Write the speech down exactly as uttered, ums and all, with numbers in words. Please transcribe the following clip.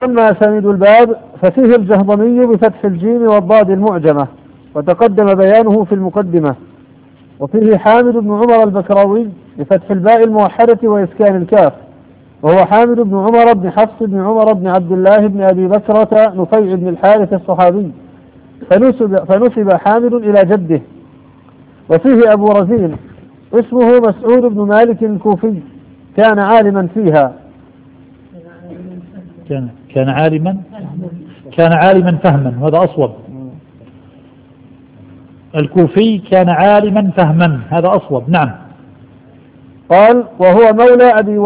أما أسانيد الباب ففيه الجهضمي بفتح الجيم والضاد المعجمة، وتقدم بيانه في المقدمة. وفيه حامد بن عمر البكراوي بفتح الباء الموحدة وإسكان الكاف، وهو حامد بن عمر بن حفص بن عمر بن عبد الله بن أبي بكرة نفيع بن الحارث الصحابي، فنسب, فنسب حامد إلى جده. وفيه أبو رزين اسمه مسعود بن مالك الكوفي، كان عالما فيها. كان كان عالما كان عالما فهما، هذا أصوب. الكوفي كان عالما فهما، هذا أصوب. نعم. قال وهو مولى أبي